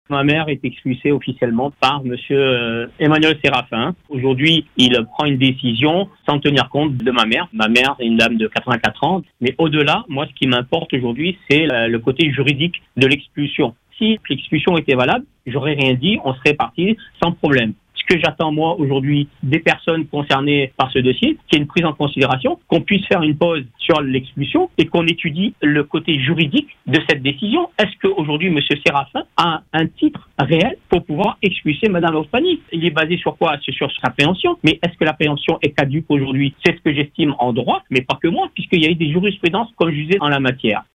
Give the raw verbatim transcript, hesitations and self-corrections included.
Ma mère est expulsée officiellement par monsieur Emmanuel Séraphin. Aujourd'hui, il prend une décision sans tenir compte de ma mère. Ma mère est une dame de quatre-vingt-quatre ans. Mais au-delà, moi, ce qui m'importe aujourd'hui, c'est le côté juridique de l'expulsion. Si l'expulsion était valable, j'aurais rien dit, on serait parti sans problème. Ce que j'attends, moi, aujourd'hui, des personnes concernées par ce dossier, qu'il y ait une prise en considération, qu'on puisse faire une pause sur l'expulsion et qu'on étudie le côté juridique de cette décision. Est-ce qu'aujourd'hui, M. Séraphin a un titre réel pour pouvoir expulser Mme Ospany? Il est basé sur quoi? C'est sur sa préemption. Mais est-ce que la préemption est caduque aujourd'hui? C'est ce que j'estime en droit, mais pas que moi, puisqu'il y a eu des jurisprudences, comme je disais, en la matière.